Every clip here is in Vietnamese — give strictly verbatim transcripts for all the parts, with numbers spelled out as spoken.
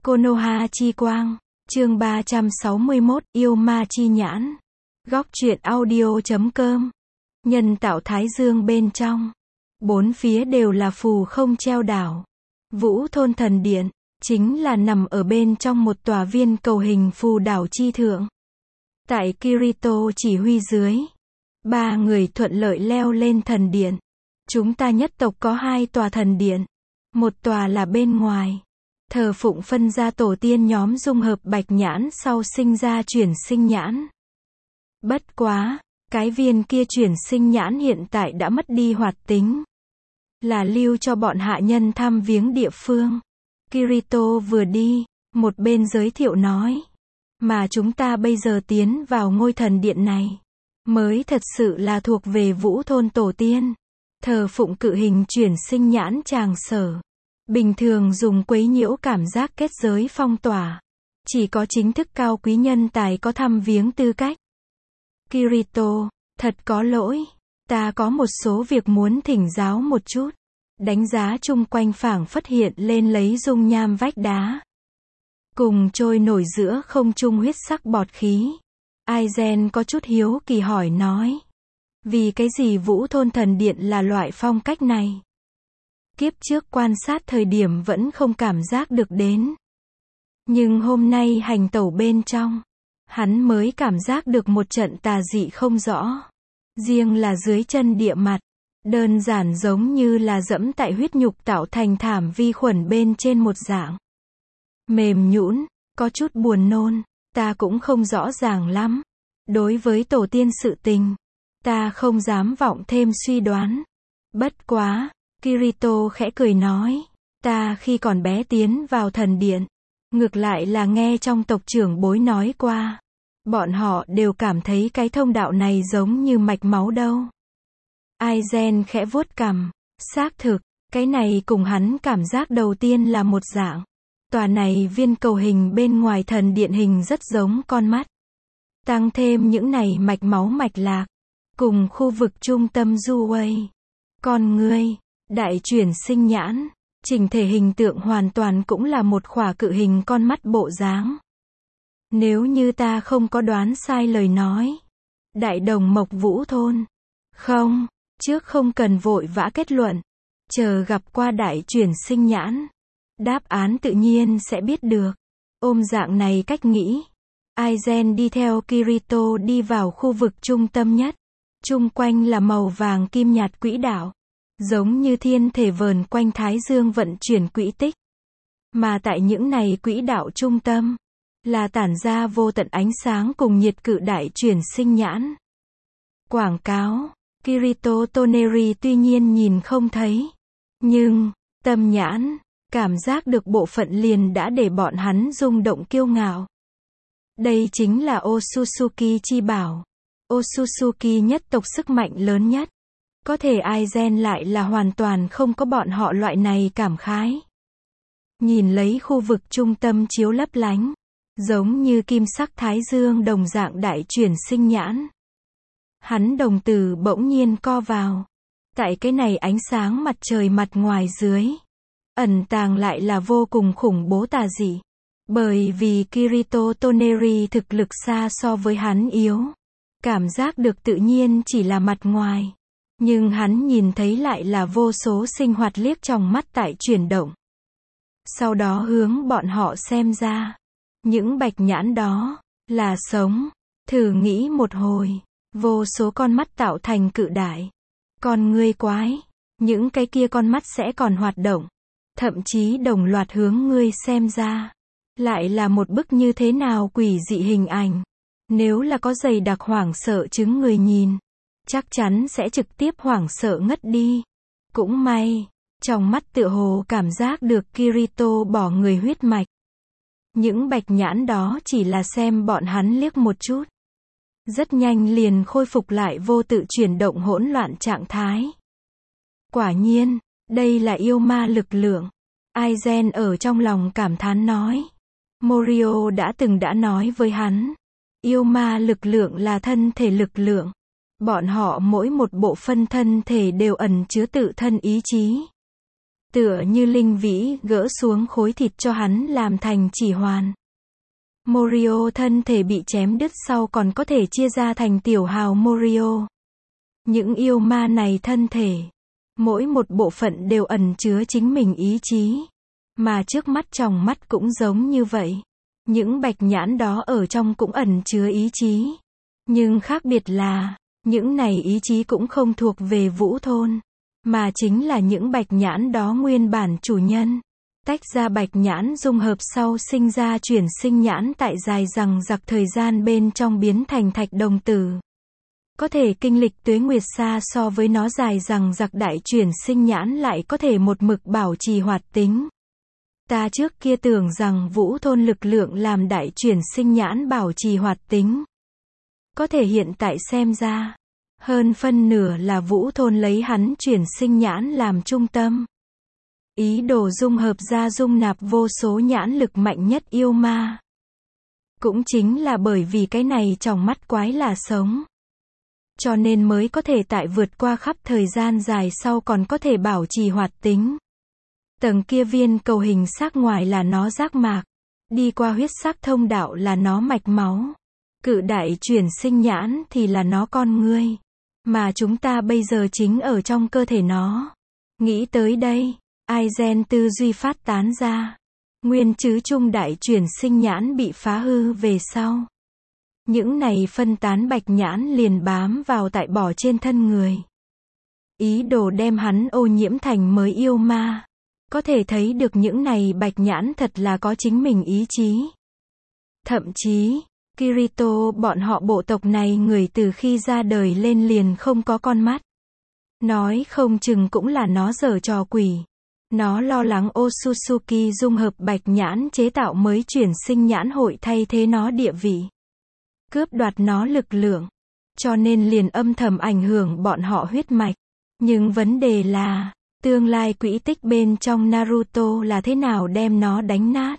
Konoha chi quang, chương ba trăm sáu mươi mốt, yêu ma chi nhãn. Góc truyện audio chấm com. Nhân tạo thái dương bên trong. Bốn phía đều là phù không treo đảo. Vũ thôn thần điện, chính là nằm ở bên trong một tòa viên cầu hình phù đảo chi thượng. Tại Kirito chỉ huy dưới, ba người thuận lợi leo lên thần điện. Chúng ta nhất tộc có hai tòa thần điện. Một tòa là bên ngoài, thờ phụng phân gia tổ tiên nhóm dung hợp bạch nhãn sau sinh ra chuyển sinh nhãn. Bất quá, cái viên kia chuyển sinh nhãn hiện tại đã mất đi hoạt tính. Là lưu cho bọn hạ nhân thăm viếng địa phương. Kirito vừa đi, một bên giới thiệu nói. Mà chúng ta bây giờ tiến vào ngôi thần điện này, mới thật sự là thuộc về vũ thôn tổ tiên. Thờ phụng cự hình chuyển sinh nhãn tràng sở. Bình thường dùng quấy nhiễu cảm giác kết giới phong tỏa. Chỉ có chính thức cao quý nhân tài có thăm viếng tư cách. Kirito, thật có lỗi. Ta có một số việc muốn thỉnh giáo một chút. Đánh giá chung quanh phảng phất hiện lên lấy dung nham vách đá. Cùng trôi nổi giữa không trung huyết sắc bọt khí. Aizen có chút hiếu kỳ hỏi nói. Vì cái gì vũ thôn thần điện là loại phong cách này? Kiếp trước quan sát thời điểm vẫn không cảm giác được đến. Nhưng hôm nay hành tẩu bên trong, hắn mới cảm giác được một trận tà dị không rõ. Riêng là dưới chân địa mặt, đơn giản giống như là dẫm tại huyết nhục tạo thành thảm vi khuẩn bên trên một dạng. Mềm nhũn, có chút buồn nôn, ta cũng không rõ ràng lắm. Đối với tổ tiên sự tình, ta không dám vọng thêm suy đoán. Bất quá, Kirito khẽ cười nói, ta khi còn bé tiến vào thần điện, ngược lại là nghe trong tộc trưởng bối nói qua. Bọn họ đều cảm thấy cái thông đạo này giống như mạch máu đâu. Aizen khẽ vuốt cằm, xác thực, cái này cùng hắn cảm giác đầu tiên là một dạng. Tòa này viên cầu hình bên ngoài thần điện hình rất giống con mắt. Tăng thêm những này mạch máu mạch lạc, cùng khu vực trung tâm Juwei. Con ngươi, đại chuyển sinh nhãn, chỉnh thể hình tượng hoàn toàn cũng là một khỏa cự hình con mắt bộ dáng. Nếu như ta không có đoán sai lời nói. Đại đồng mộc vũ thôn. Không, trước không cần vội vã kết luận. Chờ gặp qua đại chuyển sinh nhãn. Đáp án tự nhiên sẽ biết được. Ôm dạng này cách nghĩ. Aizen đi theo Kirito đi vào khu vực trung tâm nhất. Chung quanh là màu vàng kim nhạt quỹ đạo. Giống như thiên thể vờn quanh thái dương vận chuyển quỹ tích. Mà tại những này quỹ đạo trung tâm, là tản ra vô tận ánh sáng cùng nhiệt cự đại chuyển sinh nhãn. Quảng cáo, Kirito Toneri tuy nhiên nhìn không thấy. Nhưng, tâm nhãn, cảm giác được bộ phận liền đã để bọn hắn rung động kiêu ngạo. Đây chính là Otsutsuki chi bảo. Otsutsuki nhất tộc sức mạnh lớn nhất. Có thể Aizen lại là hoàn toàn không có bọn họ loại này cảm khái. Nhìn lấy khu vực trung tâm chiếu lấp lánh. Giống như kim sắc thái dương đồng dạng đại chuyển sinh nhãn. Hắn đồng tử bỗng nhiên co vào. Tại cái này ánh sáng mặt trời mặt ngoài dưới. Ẩn tàng lại là vô cùng khủng bố tà dị. Bởi vì Kirito Toneri thực lực xa so với hắn yếu. Cảm giác được tự nhiên chỉ là mặt ngoài. Nhưng hắn nhìn thấy lại là vô số sinh hoạt liếc trong mắt tại chuyển động. Sau đó hướng bọn họ xem ra. Những bạch nhãn đó, là sống. Thử nghĩ một hồi, vô số con mắt tạo thành cự đại. Con ngươi quái, những cái kia con mắt sẽ còn hoạt động. Thậm chí đồng loạt hướng ngươi xem ra. Lại là một bức như thế nào quỷ dị hình ảnh. Nếu là có dày đặc hoảng sợ chứng người nhìn, chắc chắn sẽ trực tiếp hoảng sợ ngất đi. Cũng may, trong mắt tựa hồ cảm giác được Kirito bỏ người huyết mạch. Những bạch nhãn đó chỉ là xem bọn hắn liếc một chút. Rất nhanh liền khôi phục lại vô tự chuyển động hỗn loạn trạng thái. Quả nhiên, đây là yêu ma lực lượng. Aizen ở trong lòng cảm thán nói. Morio đã từng đã nói với hắn. Yêu ma lực lượng là thân thể lực lượng. Bọn họ mỗi một bộ phân thân thể đều ẩn chứa tự thân ý chí. Tựa như linh vĩ gỡ xuống khối thịt cho hắn làm thành chỉ hoàn. Morio thân thể bị chém đứt sau còn có thể chia ra thành tiểu hào Morio. Những yêu ma này thân thể, mỗi một bộ phận đều ẩn chứa chính mình ý chí. Mà trước mắt tròng mắt cũng giống như vậy. Những bạch nhãn đó ở trong cũng ẩn chứa ý chí. Nhưng khác biệt là, những này ý chí cũng không thuộc về Vũ Thôn, mà chính là những bạch nhãn đó nguyên bản chủ nhân. Tách ra bạch nhãn dung hợp sau sinh ra chuyển sinh nhãn tại dài rằng giặc thời gian bên trong biến thành thạch đồng tử. Có thể kinh lịch tuế nguyệt xa so với nó dài rằng giặc đại chuyển sinh nhãn lại có thể một mực bảo trì hoạt tính. Ta trước kia tưởng rằng Vũ Thôn lực lượng làm đại chuyển sinh nhãn bảo trì hoạt tính. Có thể hiện tại xem ra, hơn phân nửa là Vũ Thôn lấy hắn chuyển sinh nhãn làm trung tâm. Ý đồ dung hợp ra dung nạp vô số nhãn lực mạnh nhất yêu ma. Cũng chính là bởi vì cái này trong mắt quái là sống. Cho nên mới có thể tại vượt qua khắp thời gian dài sau còn có thể bảo trì hoạt tính. Tầng kia viên cầu hình xác ngoài là nó giác mạc. Đi qua huyết sắc thông đạo là nó mạch máu. Cự đại chuyển sinh nhãn thì là nó con ngươi. Mà chúng ta bây giờ chính ở trong cơ thể nó. Nghĩ tới đây, Aizen tư duy phát tán ra. Nguyên chứ trung đại chuyển sinh nhãn bị phá hư về sau. Những này phân tán bạch nhãn liền bám vào tại bỏ trên thân người. Ý đồ đem hắn ô nhiễm thành mới yêu ma. Có thể thấy được những này bạch nhãn thật là có chính mình ý chí. Thậm chí, Kirito bọn họ bộ tộc này người từ khi ra đời lên liền không có con mắt. Nói không chừng cũng là nó giở trò quỷ. Nó lo lắng Otsutsuki dung hợp bạch nhãn chế tạo mới chuyển sinh nhãn hội thay thế nó địa vị. Cướp đoạt nó lực lượng. Cho nên liền âm thầm ảnh hưởng bọn họ huyết mạch. Nhưng vấn đề là, tương lai quỹ tích bên trong Naruto là thế nào đem nó đánh nát.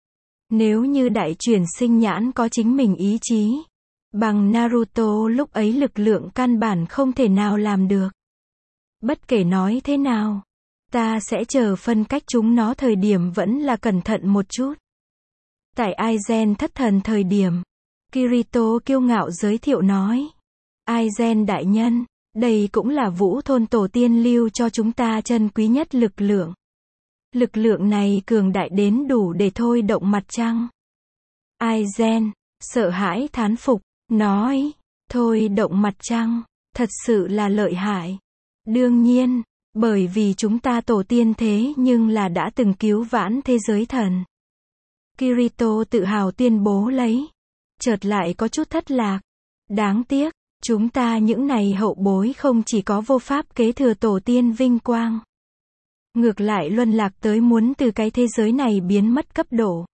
Nếu như đại chuyển sinh nhãn có chính mình ý chí, bằng Naruto lúc ấy lực lượng căn bản không thể nào làm được. Bất kể nói thế nào, ta sẽ chờ phân cách chúng nó thời điểm vẫn là cẩn thận một chút. Tại Aizen thất thần thời điểm, Kirito kiêu ngạo giới thiệu nói. Aizen đại nhân, đây cũng là Vũ Thôn tổ tiên lưu cho chúng ta chân quý nhất lực lượng. Lực lượng này cường đại đến đủ để thôi động mặt trăng. Aizen, sợ hãi thán phục, nói, thôi động mặt trăng, thật sự là lợi hại. Đương nhiên, bởi vì chúng ta tổ tiên thế nhưng là đã từng cứu vãn thế giới thần. Kirito tự hào tuyên bố lấy. Chợt lại có chút thất lạc. Đáng tiếc, chúng ta những này hậu bối không chỉ có vô pháp kế thừa tổ tiên vinh quang. Ngược lại luân lạc tới muốn từ cái thế giới này biến mất cấp độ.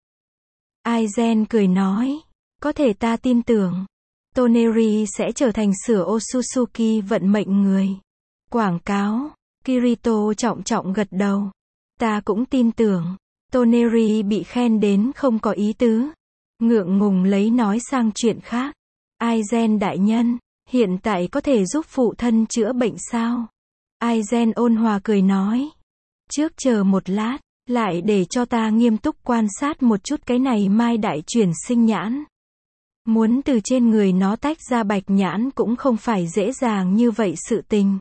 Aizen cười nói, có thể ta tin tưởng, Toneri sẽ trở thành sửa Otsutsuki vận mệnh người. Quảng cáo, Kirito trọng trọng gật đầu. Ta cũng tin tưởng, Toneri bị khen đến không có ý tứ. Ngượng ngùng lấy nói sang chuyện khác. Aizen đại nhân, hiện tại có thể giúp phụ thân chữa bệnh sao? Aizen ôn hòa cười nói. Trước chờ một lát, lại để cho ta nghiêm túc quan sát một chút cái này mai đại chuyển sinh nhãn. Muốn từ trên người nó tách ra bạch nhãn cũng không phải dễ dàng như vậy sự tình.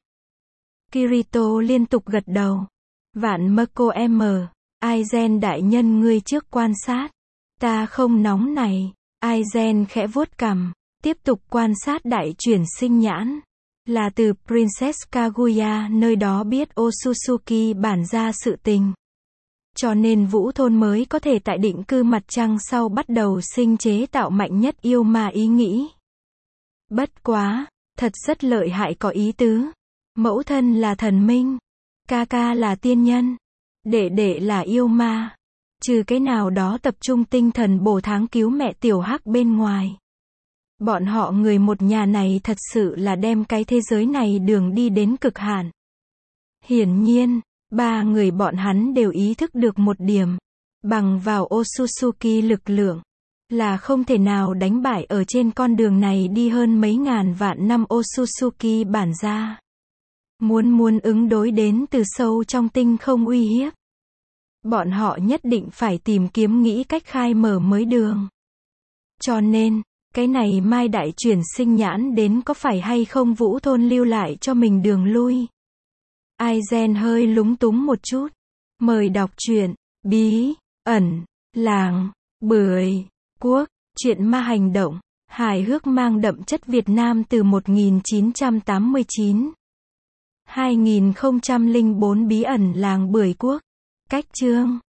Kirito liên tục gật đầu. Vạn Mako M, Aizen đại nhân ngươi trước quan sát. Ta không nóng này. Aizen khẽ vuốt cằm, tiếp tục quan sát đại chuyển sinh nhãn. Là từ Princess Kaguya nơi đó biết Otsutsuki bản ra sự tình. Cho nên Vũ Thôn mới có thể tại định cư mặt trăng sau bắt đầu sinh chế tạo mạnh nhất yêu ma ý nghĩ. Bất quá, thật rất lợi hại có ý tứ. Mẫu thân là thần minh, ca ca là tiên nhân, đệ đệ là yêu ma. Trừ cái nào đó tập trung tinh thần bổ tháng cứu mẹ tiểu hắc bên ngoài. Bọn họ người một nhà này thật sự là đem cái thế giới này đường đi đến cực hạn. Hiển nhiên, ba người bọn hắn đều ý thức được một điểm. Bằng vào Otsutsuki lực lượng, là không thể nào đánh bại ở trên con đường này đi hơn mấy ngàn vạn năm Otsutsuki bản gia. Muốn muốn ứng đối đến từ sâu trong tinh không uy hiếp. Bọn họ nhất định phải tìm kiếm nghĩ cách khai mở mới đường. Cho nên, cái này Mai Đại chuyển sinh nhãn đến có phải hay không Vũ Thôn lưu lại cho mình đường lui. Aizen hơi lúng túng một chút. Mời đọc truyện, bí, ẩn, làng, bưởi, quốc, truyện ma hành động, hài hước mang đậm chất Việt Nam từ một nghìn chín trăm tám mươi chín. hai nghìn không trăm lẻ bốn bí ẩn làng bưởi quốc. Cách chương